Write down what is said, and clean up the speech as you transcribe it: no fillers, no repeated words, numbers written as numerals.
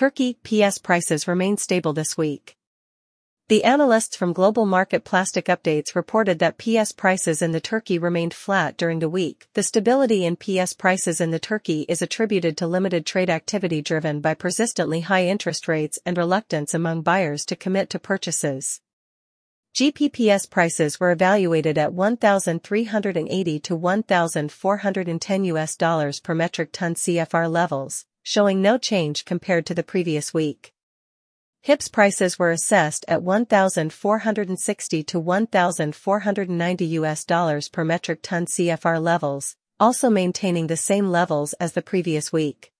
Turkey PS prices remain stable this week. The analysts from Global Market Plastic Updates reported that PS prices in the Turkey remained flat during the week. The stability in PS prices in the Turkey is attributed to limited trade activity driven by persistently high interest rates and reluctance among buyers to commit to purchases. GPPS prices were evaluated at $1,380 to $1,410 per metric ton CFR levels, showing no change compared to the previous week. HIPS prices were assessed at $1,460 to $1,490 per metric ton CFR levels, also maintaining the same levels as the previous week.